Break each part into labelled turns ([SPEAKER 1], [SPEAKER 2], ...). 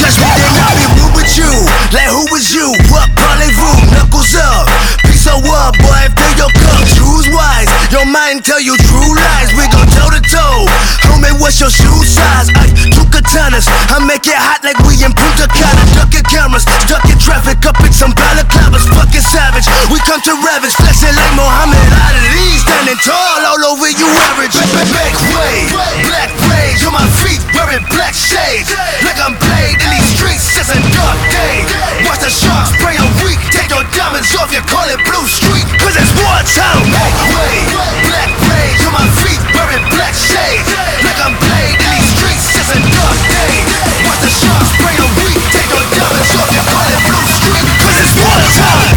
[SPEAKER 1] touch me, then I'll be rude with you. Like who was you? What parlez-vous? Knuckles up. Piece of what, boy? Fill your cup. Choose wise. Your mind tell you true lies. We gon' toe to toe. Homie, what's your shoe size? Ay, two katanas. I make it hot like we in Punta Cana. Ducking cameras, stuck in traffic, up in some balaclavas. Fucking savage. We come to ravage, flexing like Muhammad Ali. Standing tall all over you average. Make way, black rage on my feet, wearing black shades. Like I'm played in these streets, it's a dark day. Watch the sharks spray a week. Take your diamonds off, you call it Blue Street. Cause it's wartime. Make way, black rage on my feet, wearing black shades. Like I'm played in these streets, it's a dark day. Watch the sharks spray a week. Take your diamonds off, you call it Blue Street. Cause it's wartime.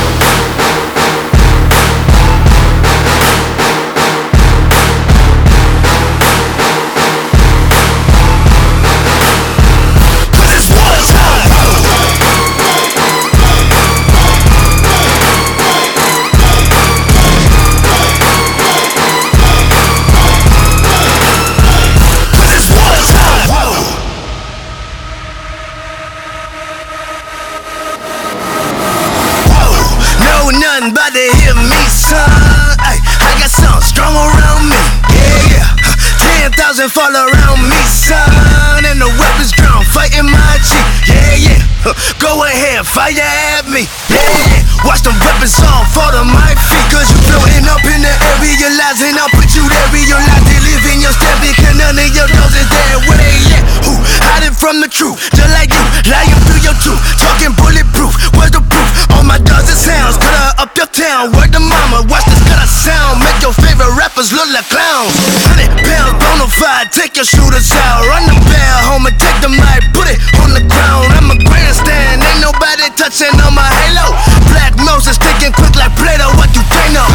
[SPEAKER 1] About to hear me, son. Ay, I got something strong around me. Yeah, 10,000 fall around me, son. And the weapons drawn, fighting my cheek. Yeah, go ahead, fire at me. Yeah, watch them weapons on, fall to my feet. Cause you floating up in the air, realizing I'll put you there. Realize they live in your step, because none of your doors is there. Where they at? Who? Hiding from the truth, just like you, lying through your tooth. Talking bulletproof, where's the proof? All my does is sounds, cut her up your town. Word to mama, watch this cut a sound. Make your favorite rappers look like clowns. 100 pounds, bonafide, take your shooters out. Run them bell home and take the mic, put it on the ground. I'm a grandstand, ain't nobody touching on my halo. Black Moses thinking quick like Plato, what you think of?